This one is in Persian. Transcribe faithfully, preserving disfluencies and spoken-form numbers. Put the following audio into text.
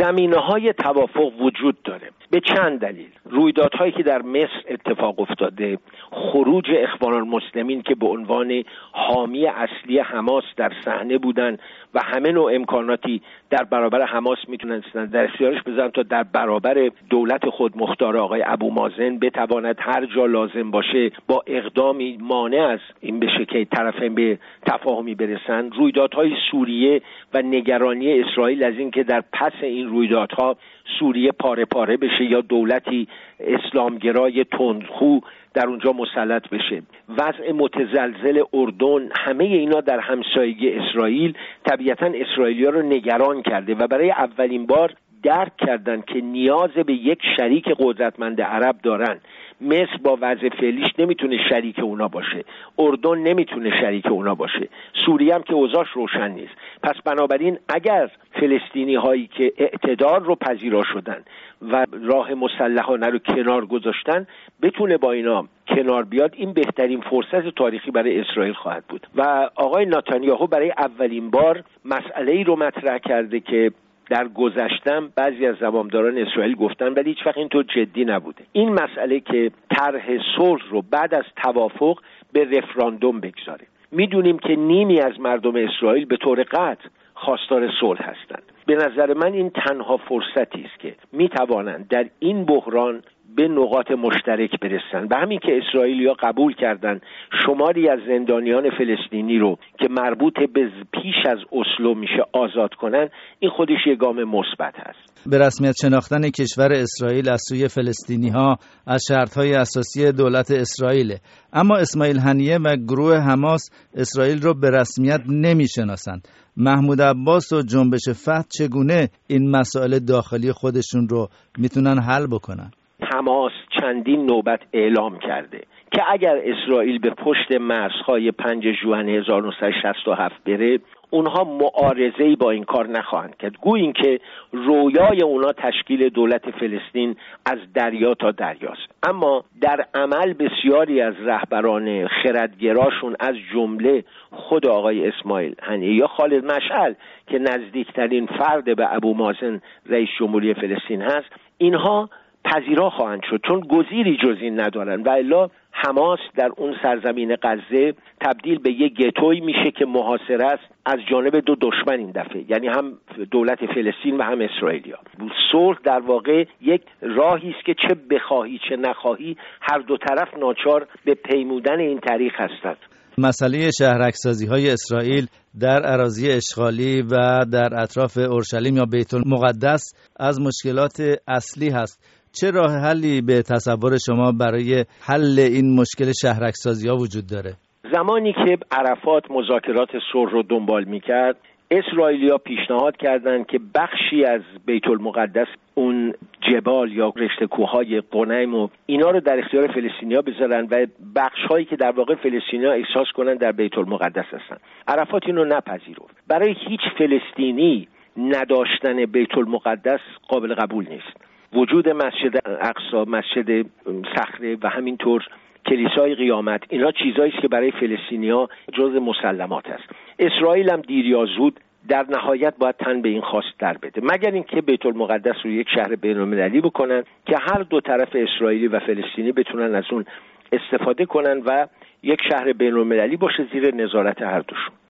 زمینه‌های توافق وجود داره به چند دلیل. رویدادهایی که در مصر اتفاق افتاده، خروج اخوان المسلمین که به عنوان حامی اصلی حماس در صحنه بودن و همه نوع امکاناتی در برابر حماس میتونستن در اختیارش بذارن تا در برابر دولت خودمختار آقای ابو مازن بتواند هر جا لازم باشه با اقدامی مانع از این بشه که طرفین به تفاهمی برسن. رویدادهای سوریه و نگرانی اسرائیل از این که در پس این رویدادها سوریه پاره پاره بشه یا دولتی اسلامگرای تندخو در اونجا مسلط بشه. وضع متزلزل اردن، همه اینا در همسایگی اسرائیل طبیعتاً اسرائیلی‌ها رو نگران کرده و برای اولین بار درک کردن که نیاز به یک شریک قدرتمند عرب دارن. مصر با وضع فعلیش نمیتونه شریک اونا باشه، اردن نمیتونه شریک اونا باشه، سوریه هم که اوضاعش روشن نیست. پس بنابراین اگر فلسطینی هایی که اعتدال رو پذیرا شدن و راه مسلحانه رو کنار گذاشتن بتونه با اینا کنار بیاد، این بهترین فرصت تاریخی برای اسرائیل خواهد بود. و آقای نتانیاهو برای اولین بار مسئله‌ای رو مطرح کرده که در گذشتم بعضی از زمامداران اسرائیل گفتن ولی هیچ وقت اینطور جدی نبوده. این مسئله که طرح صلح رو بعد از توافق به رفراندوم بگذاره. میدونیم که نیمی از مردم اسرائیل به طور قطع خواستار صلح هستند. به نظر من این تنها فرصتی است که میتوانند در این بحران به نقاط مشترک برسن. و همین که اسرائیلیا قبول کردن شماری از زندانیان فلسطینی رو که مربوط به پیش از اسلو میشه آزاد کنن، این خودش یک گام مثبت هست. به رسمیت شناختن کشور اسرائیل از سوی فلسطینی ها از شرطهای اساسی دولت اسرائیل، اما اسماعیل هنیه و گروه حماس اسرائیل رو به رسمیت نمیشناسند. محمود عباس و جنبش فتح چگونه این مسائل داخلی خودشون رو میتونن حل بکنن؟ حماس چندین نوبت اعلام کرده که اگر اسرائیل به پشت مرزهای پنجم ژوئن هزار و نهصد و شصت و هفت بره، اونها معارضه‌ای با این کار نخواهند کرد. گویا اینکه رویای اونها تشکیل دولت فلسطین از دریا تا دریاست. اما در عمل بسیاری از رهبران خردگراشون از جمله خود آقای اسماعیل هنیه یا خالد مشعل که نزدیکترین فرد به ابو مازن رئیس جمهوری فلسطین هست، اینها پذیرا خواهند شد چون گزیری جز این ندارن. و الا حماس در اون سرزمین غزه تبدیل به یک گتوی میشه که محاصره است از جانب دو دشمن این دفعه، یعنی هم دولت فلسطین و هم اسرائیلیا. صلح در واقع یک راهی است که چه بخواهی چه نخواهی هر دو طرف ناچار به پیمودن این طریق هستند. مسئله شهرک‌سازی‌های اسرائیل در اراضی اشغالی و در اطراف اورشلیم یا بیت المقدس از مشکلات اصلی هست. چه راه حلی به تصور شما برای حل این مشکل شهرک‌سازی‌ها وجود داره؟ زمانی که عرفات مذاکرات صلح رو دنبال می‌کرد، اسرائیلیا پیشنهاد کردند که بخشی از بیت المقدس، اون جبال یا رشته کوههای قنیم و اینا رو در اختیار فلسطینیا بذارن و بخش‌هایی که در واقع فلسطینیا احساس کنن در بیت المقدس هستن. عرفات اینو نپذیرفت. برای هیچ فلسطینی نداشتن بیت المقدس قابل قبول نیست. وجود مسجد اقصی، مسجد صخره و همینطور کلیسای قیامت، اینا چیزایی است که برای فلسطینی‌ها جزء مسلمات است. اسرائیل هم دیر یا زود در نهایت باید تن به این خواست در بده، مگر اینکه بیت المقدس رو یک شهر بین‌المللی بکنن که هر دو طرف اسرائیلی و فلسطینی بتونن از اون استفاده کنن و یک شهر بین‌المللی باشه زیر نظارت هر دوشون.